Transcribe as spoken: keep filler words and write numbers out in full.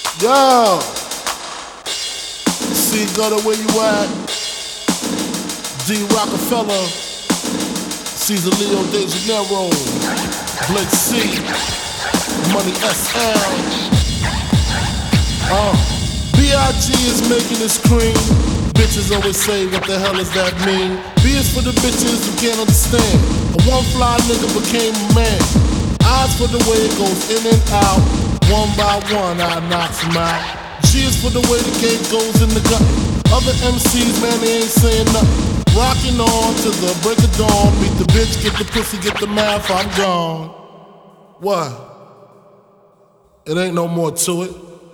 Yo, C Gutter, where you at? D Rockefeller, Caesar Leo De Janeiro, Blake C, Money S L. Uh, B I G is making this cream. Bitches always say, what the hell does that mean? B is for the bitches who can't understand. A one fly nigga became a man. Eyes for the way it goes in and out. One by one, I knocks him out. G is for the way the game goes in the gut. Other M Cs, man, they ain't saying nothing. Rocking on to the break of dawn. Meet the bitch, get the pussy, get the math, I'm gone. What? It ain't no more to it.